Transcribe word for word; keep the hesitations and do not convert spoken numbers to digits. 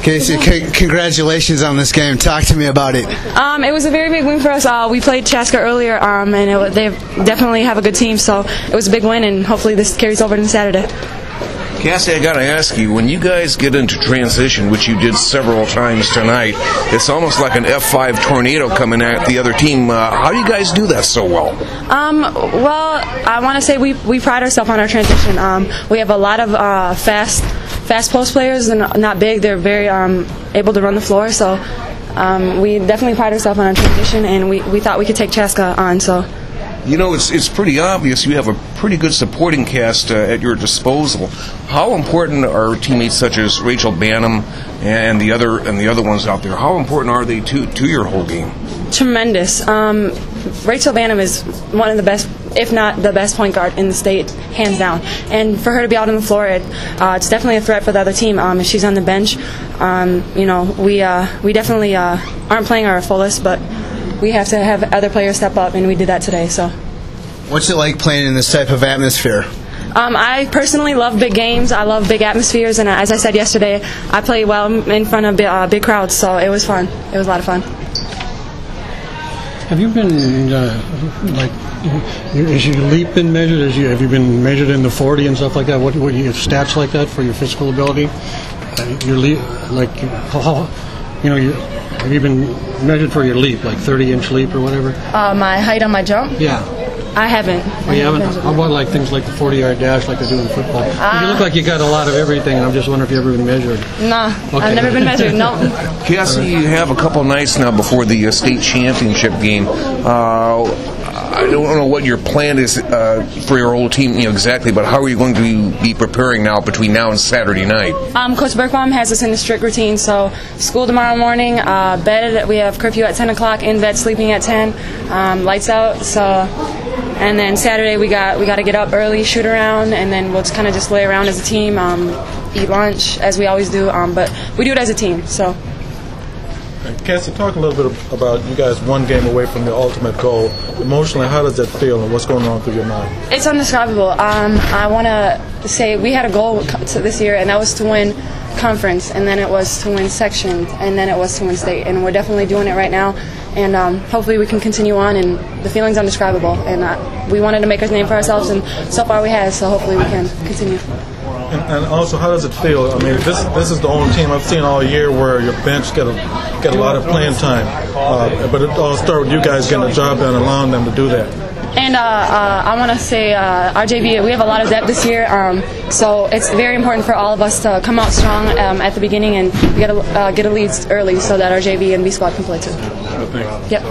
Casey, c- congratulations on this game. Talk to me about it. Um, it was a very big win for us. Uh, we played Chaska earlier, um, and it, they definitely have a good team, so it was a big win, and hopefully this carries over to Saturday. Cassie, I got to ask you, when you guys get into transition, which you did several times tonight, it's almost like an F five tornado coming at the other team. Uh, how do you guys do that so well? Um, well, I want to say we we pride ourselves on our transition. Um, we have a lot of uh, fast fast post players. They're not, not big. They're very um, able to run the floor. So um, we definitely pride ourselves on our transition, and we, we thought we could take Chaska on. So. You know, it's it's pretty obvious you have a pretty good supporting cast uh, at your disposal. How important are teammates such as Rachel Banham and the other and the other ones out there? How important are they to to your whole game? Tremendous. Um, Rachel Banham is one of the best, if not the best point guard in the state, hands down. And for her to be out on the floor, it, uh, it's definitely a threat for the other team. Um, if she's on the bench, um, you know, we uh, we definitely uh, aren't playing our fullest, but we have to have other players step up, and we did that today. So, what's it like playing in this type of atmosphere? Um, I personally love big games. I love big atmospheres, and as I said yesterday, I play well in front of uh, big crowds, so it was fun. It was a lot of fun. Have you been, uh, like, has your leap been measured? Has you, have you been measured in the forty and stuff like that? What, what you have stats like that for your physical ability? Uh, your leap, like, how, you know, you, have you been measured for your leap, like thirty-inch leap or whatever? Uh, my height on my jump? Yeah. I haven't. Oh, you haven't? How about like things like the forty-yard dash like they do in football? Uh, you look like you got a lot of everything, and I'm just wondering if you've ever been measured. Nah, okay. I've never been measured, no. Cassie, you have a couple nights now before the uh, state championship game. Uh, I don't know what your plan is uh, for your old team, you know, exactly, but how are you going to be preparing now between now and Saturday night? Um, Coach Birkbaum has us in a strict routine, so school tomorrow morning, uh, bed, we have curfew at ten o'clock, in bed sleeping at ten, um, lights out, so, and then Saturday we got we got to get up early, shoot around, and then we'll just kind of just lay around as a team, um, eat lunch, as we always do, um, but we do it as a team, so. Cassie, talk a little bit about you guys one game away from the ultimate goal. Emotionally, how does that feel, and what's going on through your mind? It's indescribable. Um, I want to say we had a goal this year, and that was to win conference, and then it was to win section, and then it was to win state, and we're definitely doing it right now, and um, hopefully we can continue on, and the feeling's indescribable, and uh, we wanted to make a name for ourselves, and so far we have, so hopefully we can continue. And, and also, how does it feel? I mean, this this is the only team I've seen all year where your bench get a get a lot of playing time. Uh, but it all started with you guys getting the job done and allowing them to do that. And uh, uh, I want to say uh, our J V, we have a lot of depth this year, um, so it's very important for all of us to come out strong um, at the beginning and get a, uh, get a lead early so that our J V and B squad can play too. Thanks. Yep.